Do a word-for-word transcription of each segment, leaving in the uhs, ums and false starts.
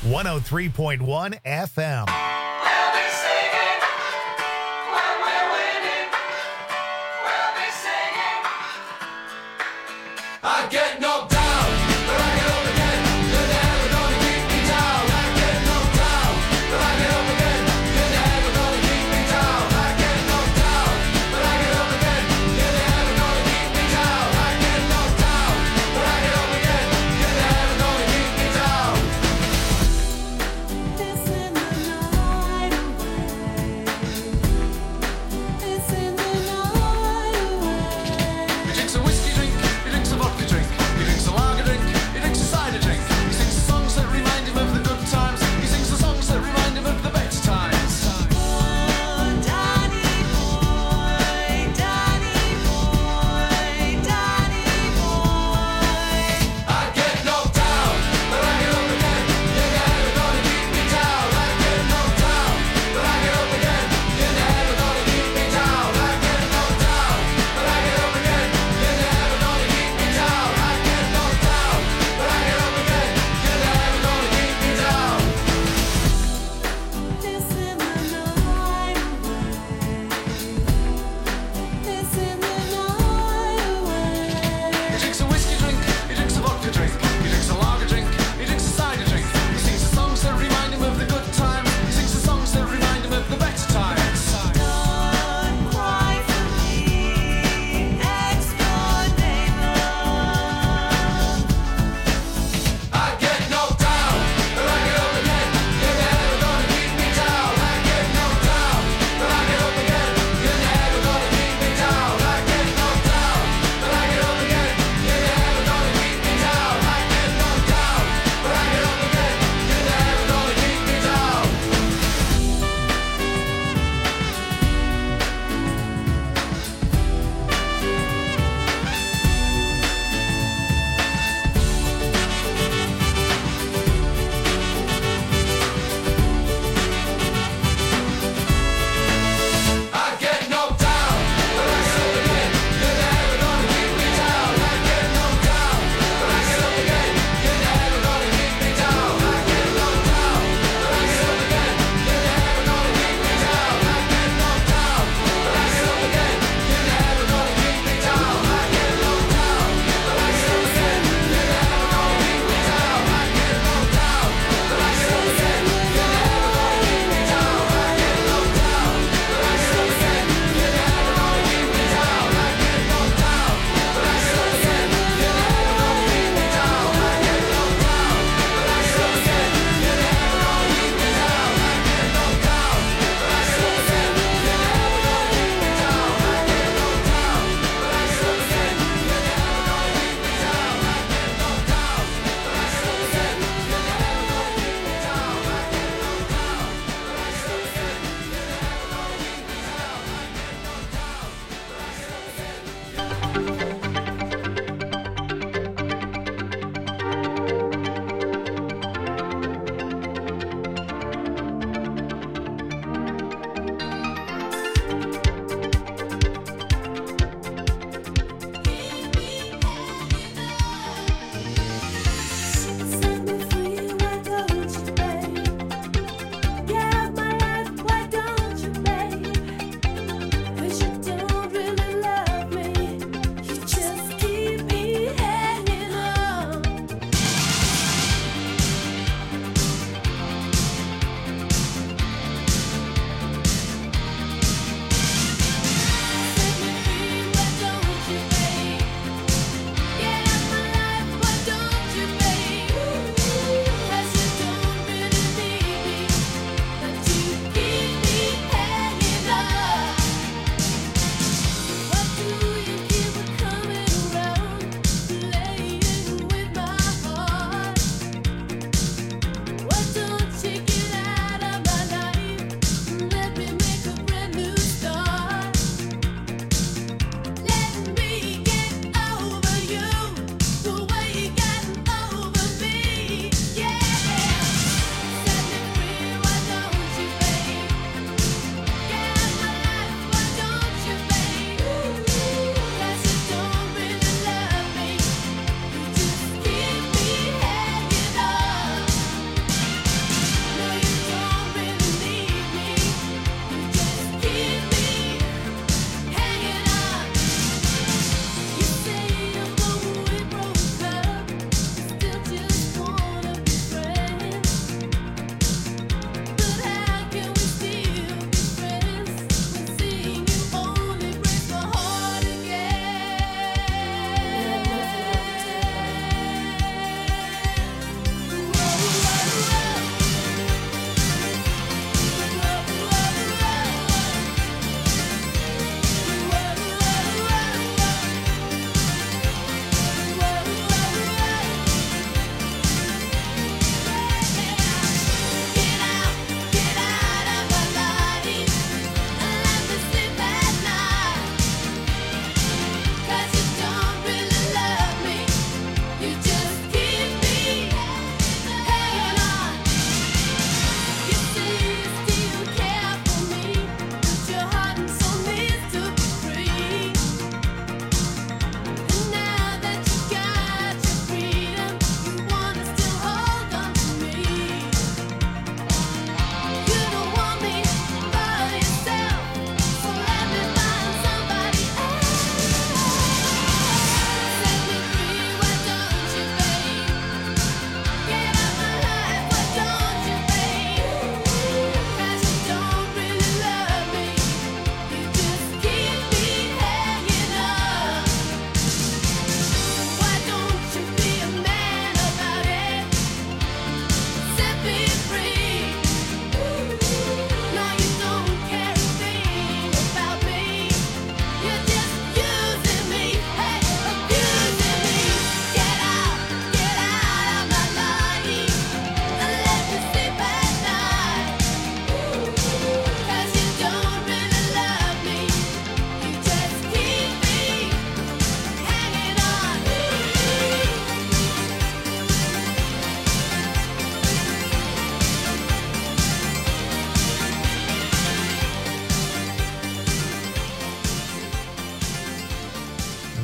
one oh three point one F M. We'll be singing when we're winning. We'll be singing. I get knocked down, but I get up again. You're never gonna keep me down. I get knocked down, but I get up again. You're never gonna keep me down. I get knocked down, but I get up again. You're never gonna keep me down. I get knocked down, but I get up again. You're never gonna keep me down. This in the night.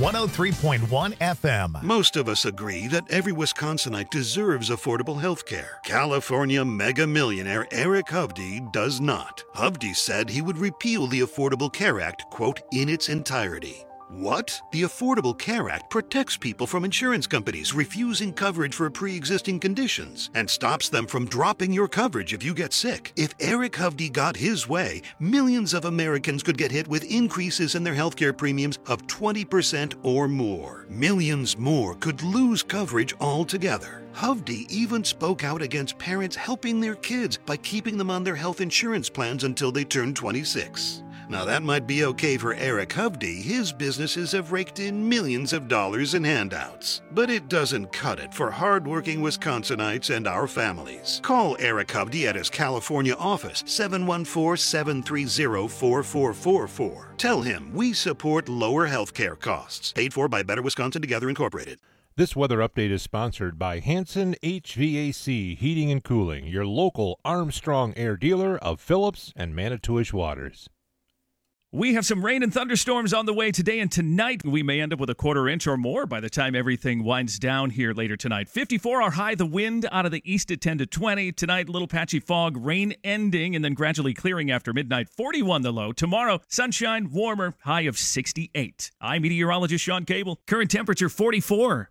one oh three point one F M. Most of us agree that every Wisconsinite deserves affordable health care. California mega millionaire Eric Hovde does not. Hovde said he would repeal the Affordable Care Act, quote, in its entirety. What? The Affordable Care Act protects people from insurance companies refusing coverage for pre-existing conditions and stops them from dropping your coverage if you get sick. If Eric Hovde got his way, millions of Americans could get hit with increases in their healthcare premiums of twenty percent or more. Millions more could lose coverage altogether. Hovde even spoke out against parents helping their kids by keeping them on their health insurance plans until they turn twenty-six. Now that might be okay for Eric Hovde. His businesses have raked in millions of dollars in handouts. But it doesn't cut it for hardworking Wisconsinites and our families. Call Eric Hovde at his California office, seven one four, seven three zero, four four four four. Tell him we support lower health care costs. Paid for by Better Wisconsin Together Incorporated. This weather update is sponsored by Hanson H V A C Heating and Cooling, your local Armstrong Air dealer of Phillips and Manitowish Waters. We have some rain and thunderstorms on the way today and tonight. We may end up with a quarter inch or more by the time everything winds down here later tonight. fifty-four our high, the wind out of the east at ten to twenty. Tonight, little patchy fog, rain ending and then gradually clearing after midnight. forty-one the low. Tomorrow, sunshine, warmer, high of sixty-eight. I'm meteorologist Sean Cable. Current temperature forty-four.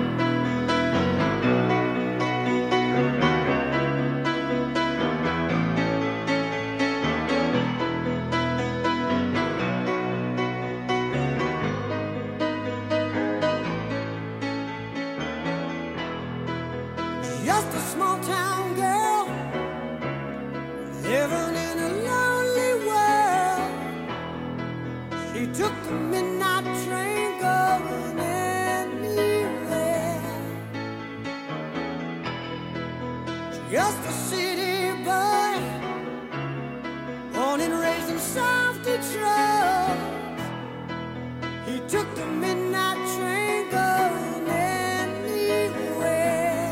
Just a small town girl living in a lonely world. She took the midnight train going anywhere. Just a city boy, born and raised in South Detroit. He took the midnight train going anywhere.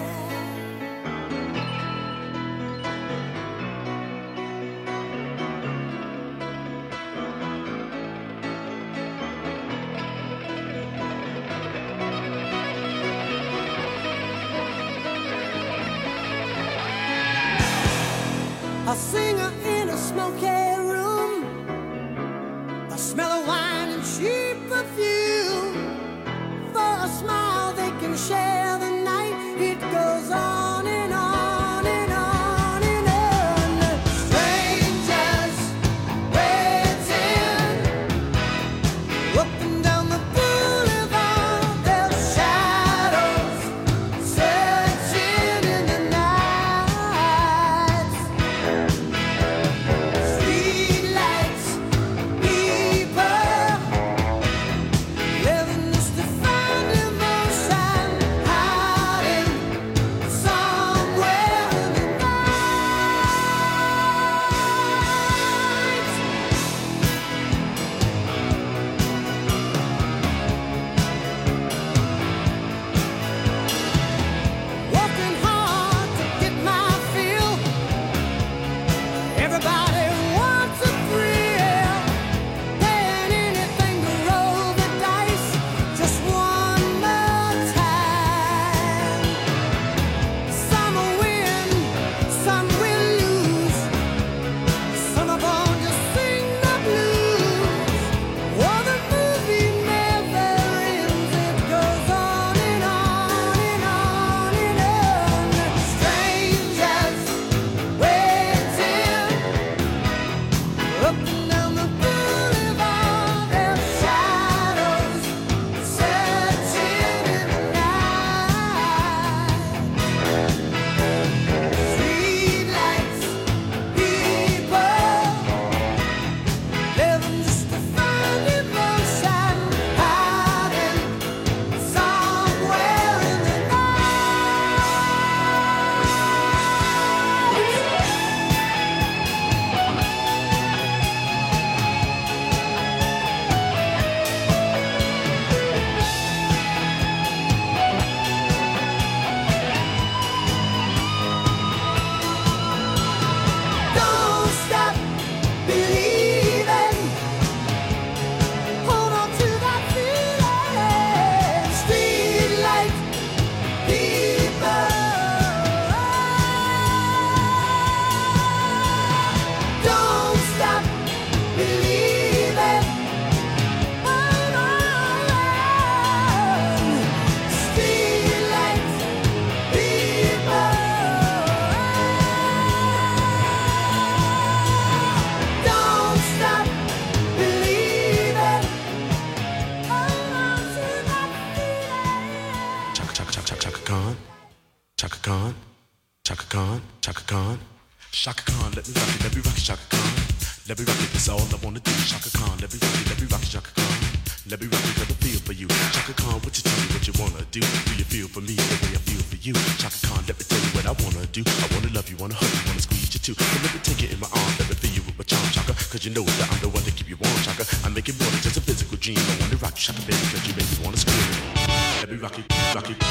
A singer in a smoky room, a smell of wine and cheap perfume. For a smile they can share the night. It goes on and on and on and on. Strangers waiting up and down the boulevard. Their shadows searching in the night. Streetlights, people living just to find emotion. High Shaka Khan, let me rock it, let me rock it, Shaka Khan. Let me rock it, that's all I wanna do. Shaka Khan, let me rock it, let me rock it, Shaka Khan. Let me rock it, cause I feel for you. Shaka Khan, what you tell me what you wanna do? Do you feel for me the way I feel for you? Shaka Khan, let me tell you what I wanna do. I wanna love you, wanna hug you, wanna squeeze you too. So let me take it in my arms, let me feel you with my charm, Shaka. Cause you know that I'm the one to keep you warm, Shaka. I make it more than just a physical dream. I wanna rock you, Shaka, baby, cause you make me wanna scream. Let me rock it, rock it.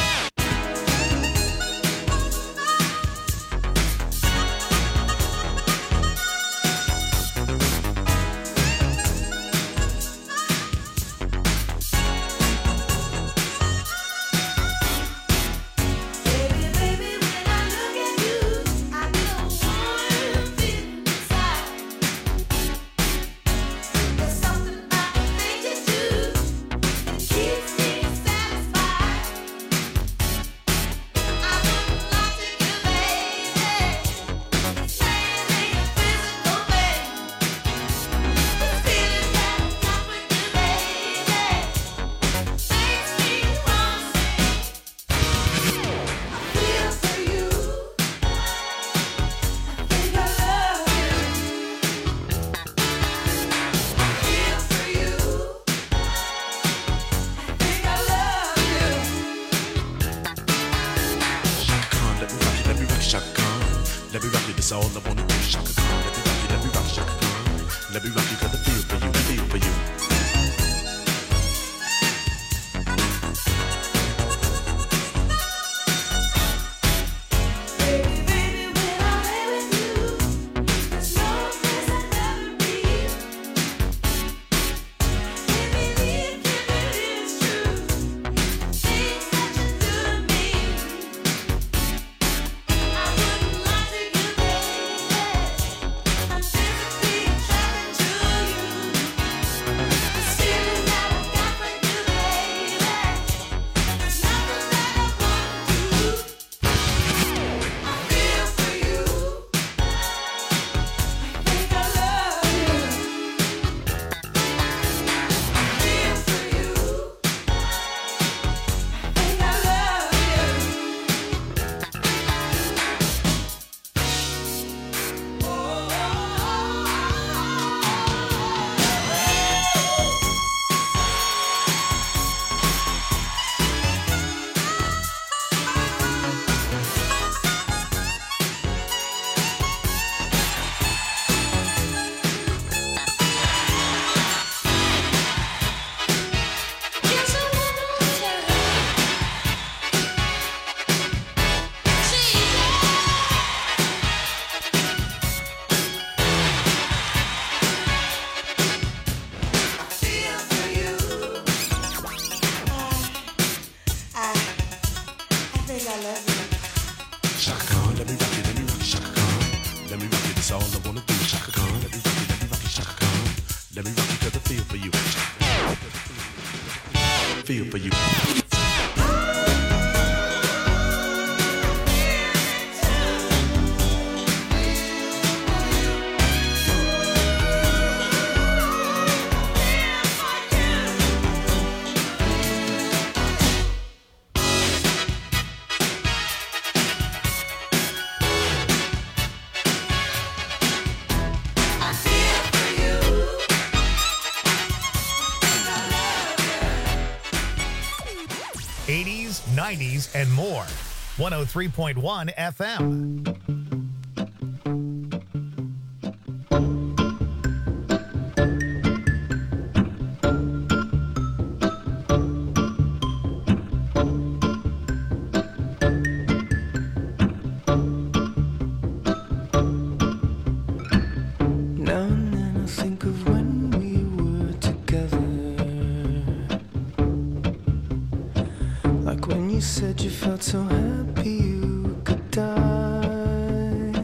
All I wanna do, Shaka Khan. Let me rock you, let me rock you, Shaka Khan. Let me rock you, cause I feel for you, feel for you. Feel for you. eighties, nineties, and more. one oh three point one F M. Now and then I think of when we were together. Like when you said you felt so happy you could die.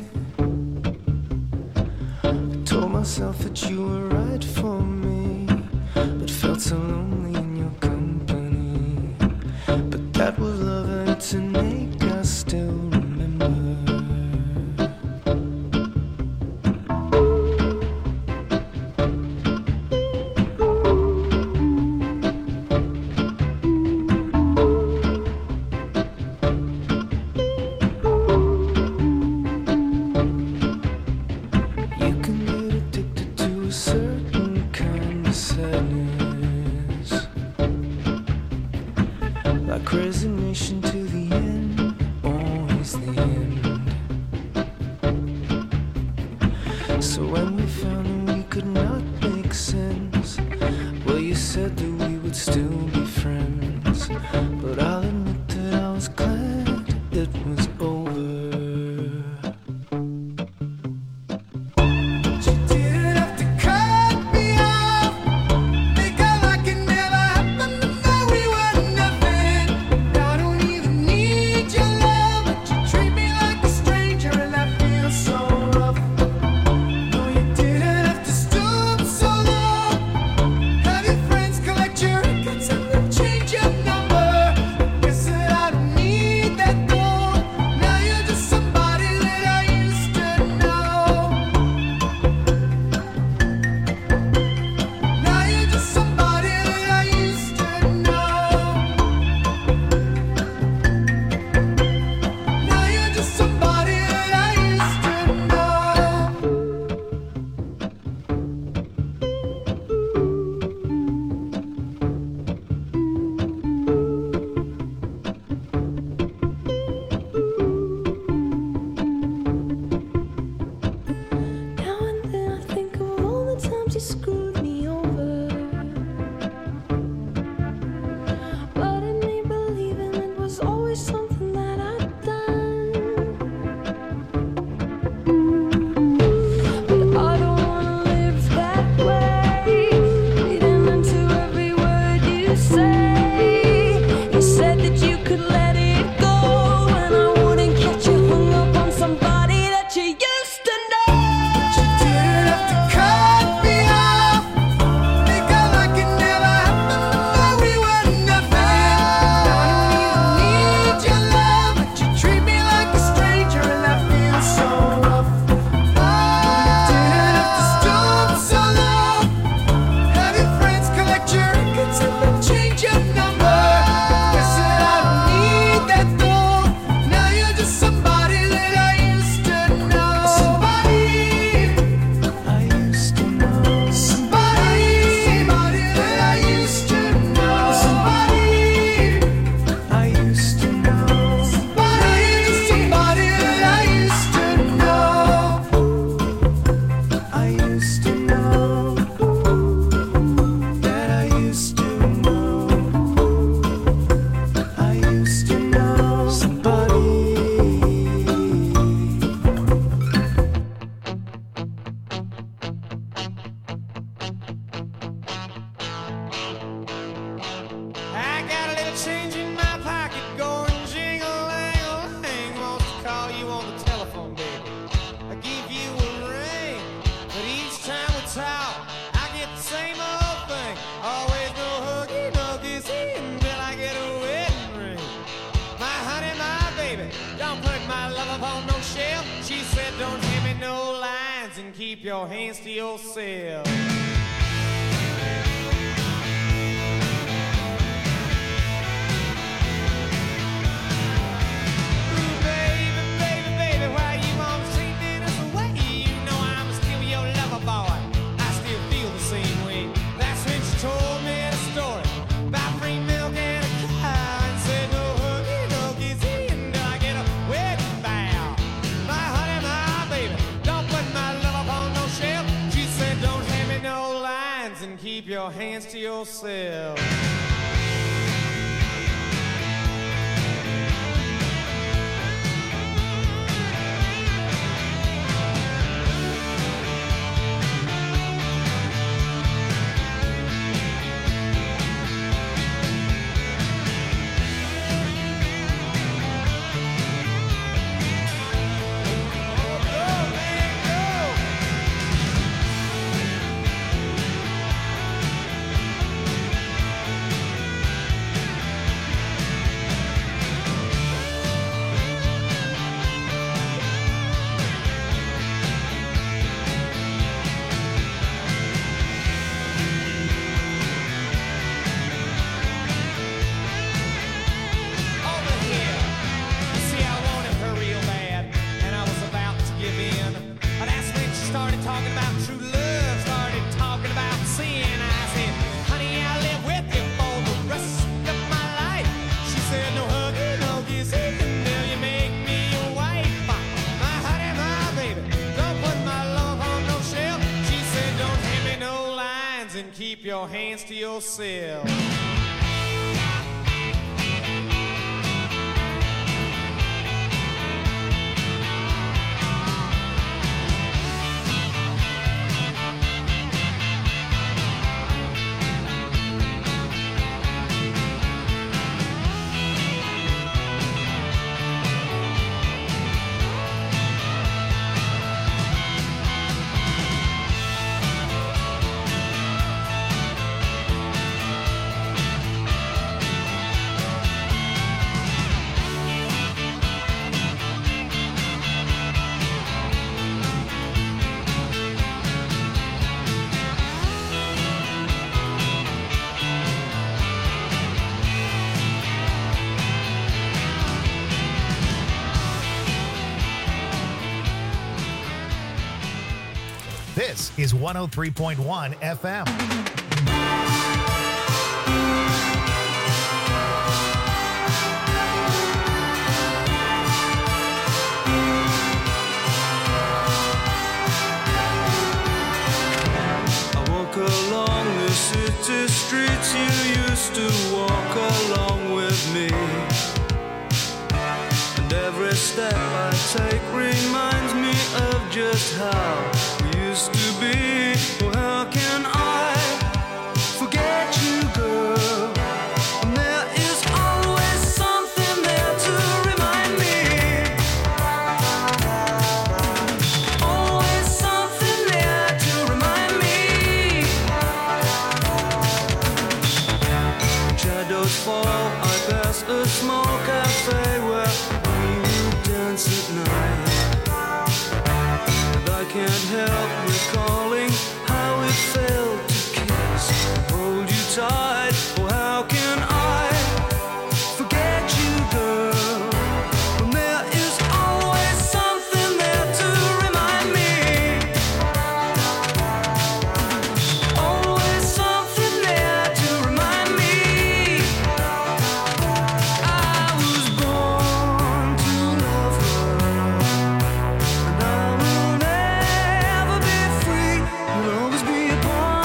I told myself that you were right for me, but felt so lonely in your company. But that was love and to make us still remember. So when we found that we could not make sense, well, you said that we would still be friends. But I'll admit that I was glad it was over. Keep your hands to yourself. Ooh, baby, baby, baby, why you always treating us away? You know I'm still your lover boy. I still feel the same way. That's when she told me the story about free milk and a cow, and said no hooky, no kissy until I get a wedding vow. My honey, my baby, don't put my love on no shelf. She said don't hand me no lines and keep your hands to yourself. Your and keep your hands to yourself. This is one oh three point one F M. I walk along the city streets you used to walk along with me. And every step I take reminds me of just how we used to be. Oh, how can I forget you, girl? And there is always something there to remind me. Always something there to remind me. When shadows fall, I pass a small cafe where we would dance at night. And I can't help recalling how it felt to kiss and hold you tight. Oh, how can I forget you, girl? When there is always something there to remind me. Always something there to remind me. I was born to love her, and I will never be free. Will always be a part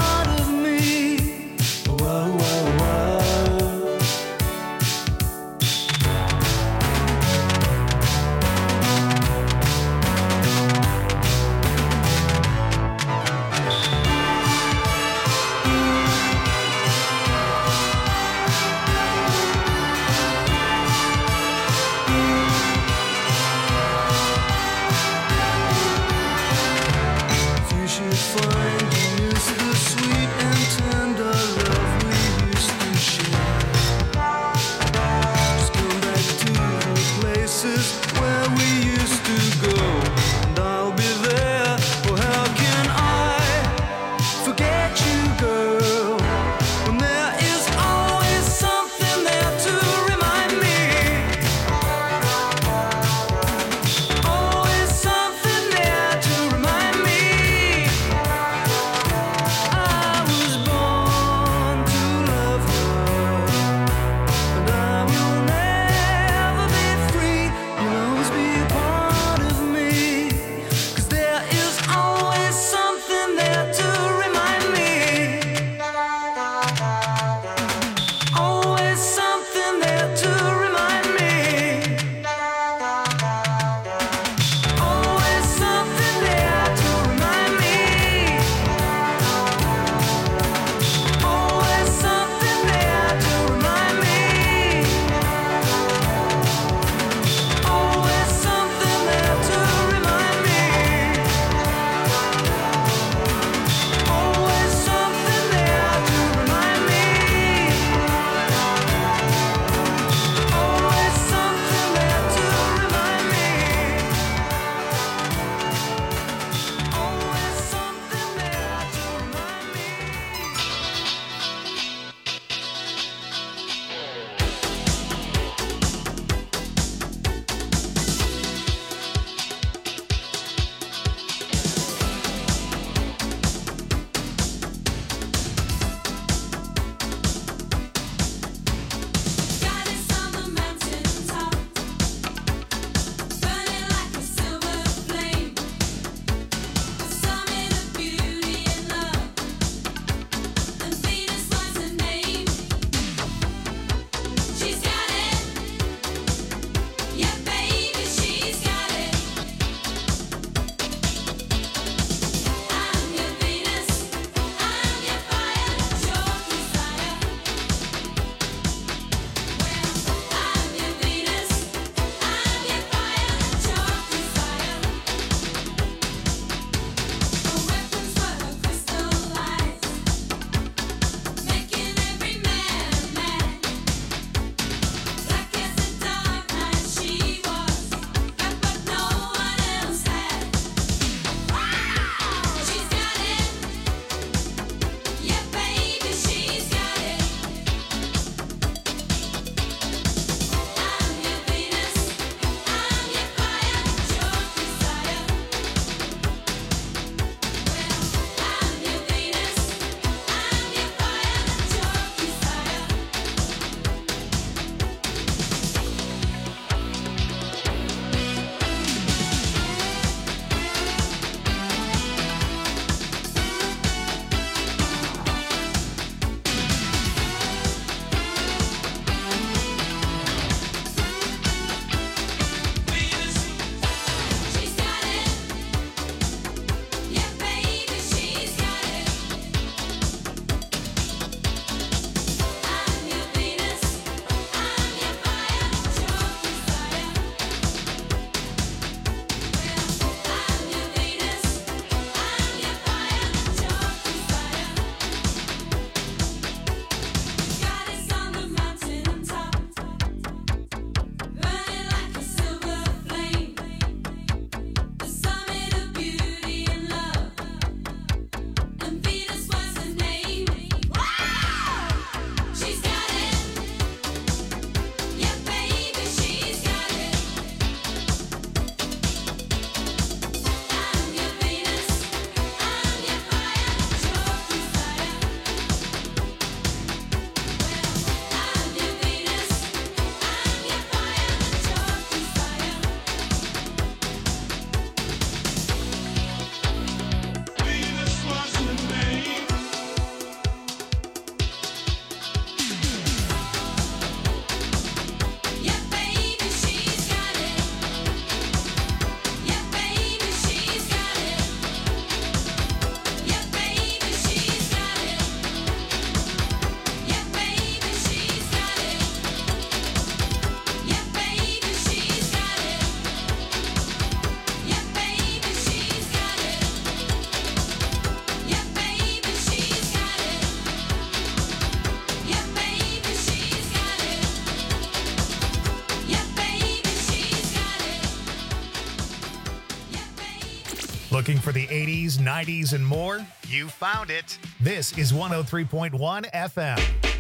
Looking for the eighties, nineties, and more? You found it. This is one oh three point one F M.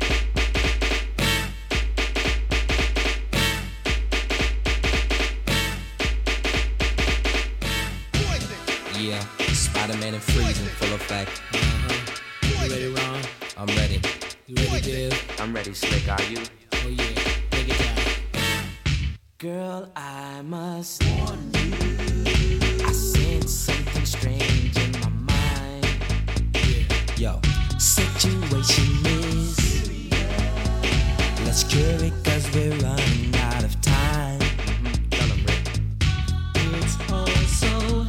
Yeah, Spider-Man and Freeze in full effect. Uh-huh. You ready, Ron? I'm ready. You ready, Bill? I'm ready, Slick. Are you? Oh, yeah. Take it down. Girl, I must warn you. I sense something strange in my mind. Yeah. Yo, situation is. Let's cure it, cause we're running out of time. Mm-hmm. Tell 'em, Rick. It's all so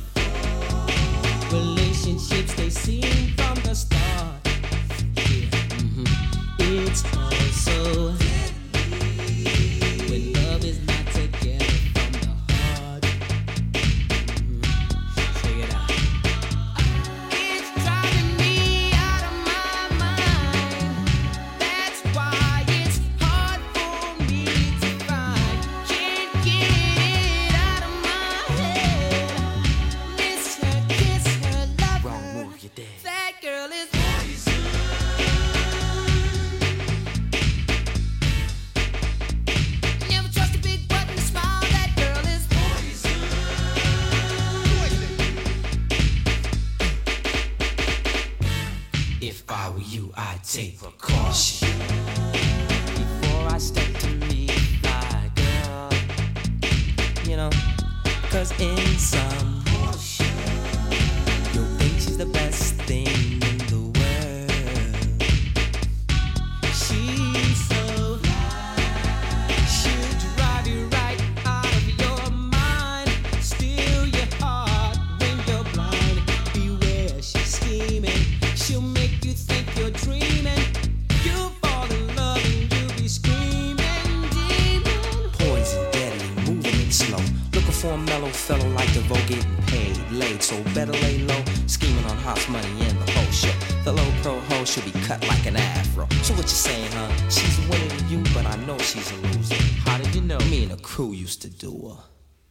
relationships they seem from the start. Yeah. Mm-hmm. It's also when love is not together from the heart. Mm-hmm. Check it out. It's driving me out of my mind. That's why it's hard for me to find. Can't get it out of my head. Miss her, kiss her, love Wrong her. move, you're dead. That girl is never trust a big button to smile. That girl is If I were you, I'd take precaution before I step to meet my girl. You know, cause in some you'll think she's the best thing in the world. She's so she'll drive you right out of your mind, steal your heart when you're blind. Beware, she's scheming. She'll make you think you're dreaming. You'll fall in love and you'll be screaming, demon. Poison, deadly, moving it slow. Looking for a mellow fellow like DeVoe getting paid, laid, so better lay low. Scheming on hot money and the whole show. The low pro hoe should be cut like an afro. So what you saying, huh? She's a winner to you, but I know she's a loser. How did you know? Me and the crew used to do her.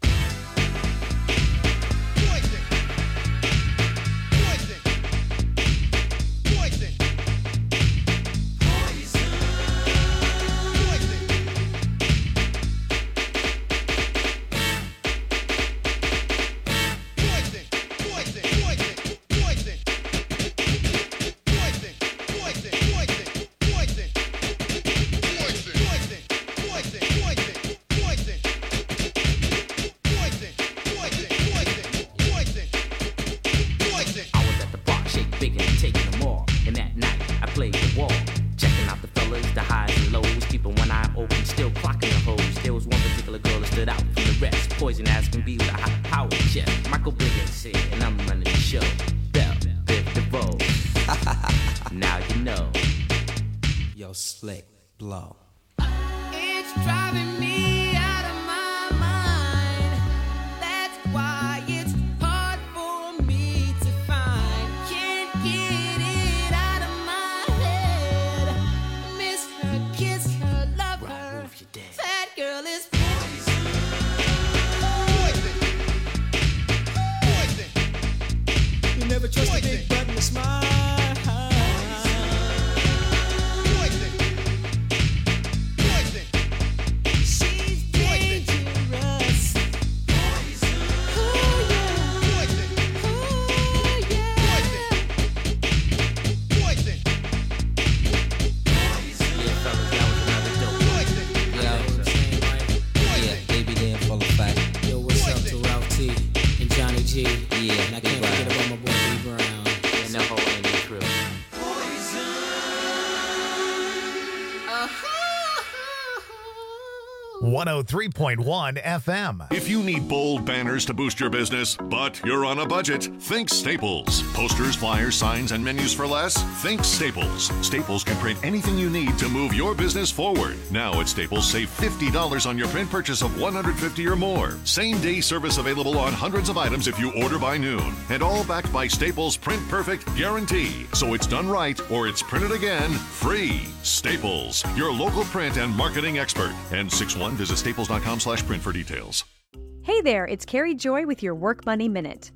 I was at the bar, shake big and taking them all. And that night, I played the wall. Checking out the fellas, the highs and lows. Keeping one eye open, still clocking the hoes. There was one particular girl that stood out from the rest. Poison as can be with a high power chest. Michael Biggins said, and I'm running the show. Bell, Biff DeVoe. Now you know. Yo, Slick, blow. it's driving me out of my mind. That's why it's hard for me to find. Can't get it out of my head. Miss her, kiss her, love her. Move, you're dead. That girl is You never trust a big button to smile. she's dangerous. Ooh, yeah. Ooh, yeah. Yeah, fellas, that was another dope. Yo, yeah, baby, they in full effect. Yo, what's up to Ralph T and Johnny G? Yeah, And I can't big forget vibe. about my boy B Brown. And the whole Indian crew. one oh three point one F M. If you need bold banners to boost your business, but you're on a budget, think Staples. Posters, flyers, signs, and menus for less? Think Staples. Staples can print anything you need to move your business forward. Now at Staples, save fifty dollars on your print purchase of one hundred fifty dollars or more. Same day service available on hundreds of items if you order by noon. And all backed by Staples' Print Perfect guarantee. So it's done right or it's printed again free. Staples, your local print and marketing expert. And six one, visit staples dot com slash print for details. Hey there, it's Carrie Joy with your Work Money Minute.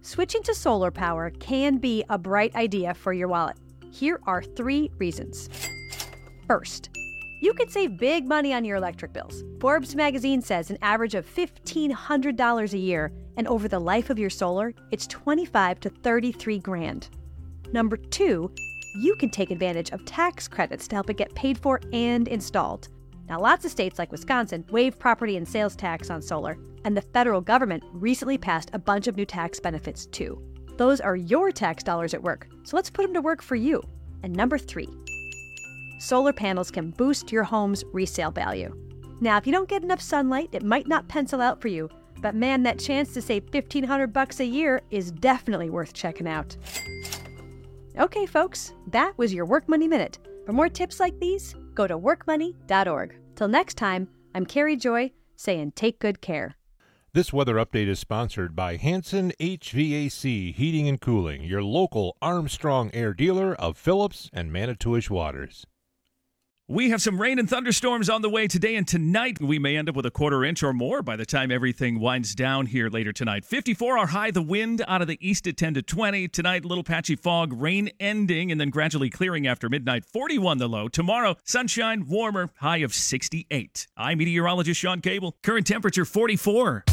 Switching to solar power can be a bright idea for your wallet. Here are three reasons. First, you could save big money on your electric bills. Forbes magazine says an average of fifteen hundred dollars a year, and over the life of your solar, it's twenty-five to thirty-three grand. Number two, you can take advantage of tax credits to help it get paid for and installed. Now, lots of states like Wisconsin waive property and sales tax on solar, and the federal government recently passed a bunch of new tax benefits too. Those are your tax dollars at work, so let's put them to work for you. And number three, solar panels can boost your home's resale value. Now, if you don't get enough sunlight, it might not pencil out for you, but man, that chance to save fifteen hundred bucks a year is definitely worth checking out. Okay, folks, that was your Work Money Minute. For more tips like these, go to work money dot org. Till next time, I'm Carrie Joy, saying take good care. This weather update is sponsored by Hanson H V A C Heating and Cooling, your local Armstrong Air dealer of Phillips and Manitowish Waters. We have some rain and thunderstorms on the way today and tonight. We may end up with a quarter inch or more by the time everything winds down here later tonight. fifty-four our high, the wind out of the east at ten to twenty. Tonight, little patchy fog, rain ending and then gradually clearing after midnight. forty-one the low. Tomorrow, sunshine, warmer, high of sixty-eight. I'm meteorologist Sean Cable. Current temperature forty-four.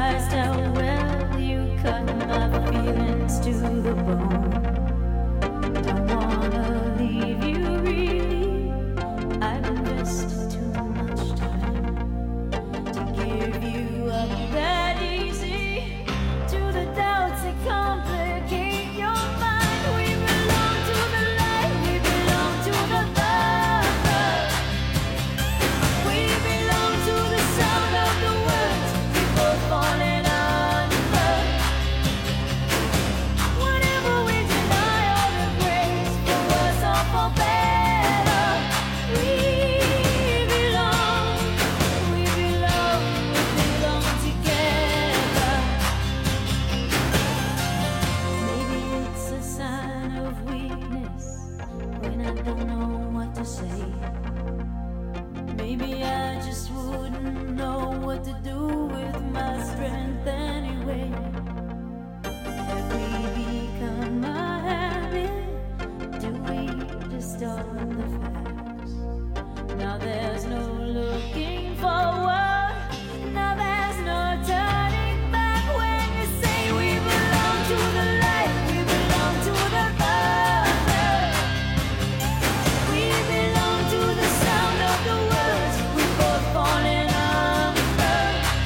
surprised how well you cut my feelings to the bone. Don't wanna leave you, really. I've invested too much time to give you up that easy to the doubts that complicate your mind. We belong to the light, we belong to the dark. We belong to the sound of the words we both falling under. Whatever we deny or embrace, for worse or for better, we belong, we belong, we belong together. Maybe it's a sign of weakness when I don't know what to say. Maybe I just wouldn't know what to do with my strength anyway. Have we become a habit? Do we distort the facts? Now there's no looking forward. Now there's no turning back when you say we belong to the light, we belong to the dark. We belong to the sound of the words we both falling under.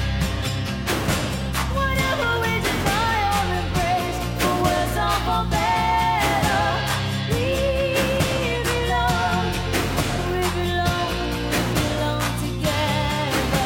Whatever we deny or embrace, for worse or for better, we belong, we belong, we belong together.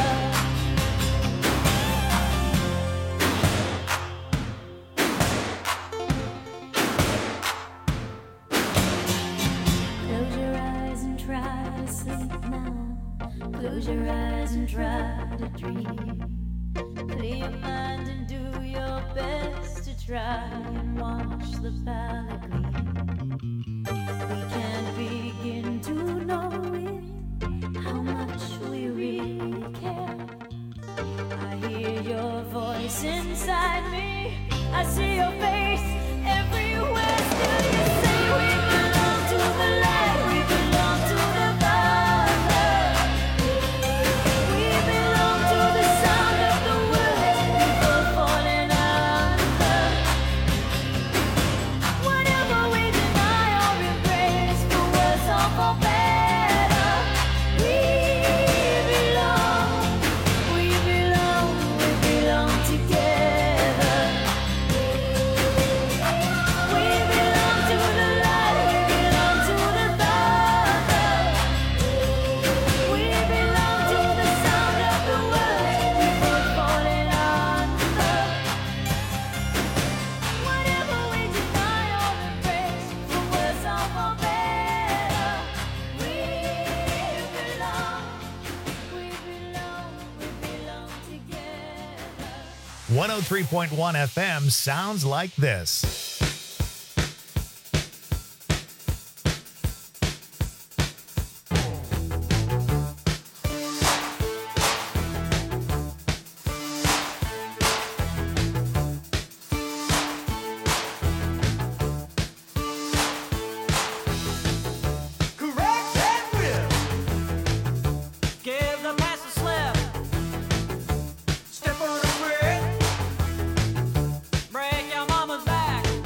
Close your eyes and try to sleep now. Close your eyes and try to dream. Clear your mind and do your best to try and watch the palette gleam. We can't begin to know it, how much we really care. I hear your voice inside me. I see your face everywhere. Still you say we belong to the light, we belong to the dark. We belong to the sound of the words we both falling under. Whatever we deny or embrace, for worse or for better, we belong, we belong, we belong together. We belong to the light, we belong to the dark. We belong to the sound of the words we both falling under. Whatever we deny or embrace, for worse or for better, we belong, we belong, we belong together. one oh three point one F M sounds like this. Correct that whip. Give the pass a slip. Step on the brick. Break your mama's back.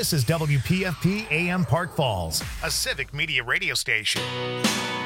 This is W P F P A M Park Falls, a civic media radio station.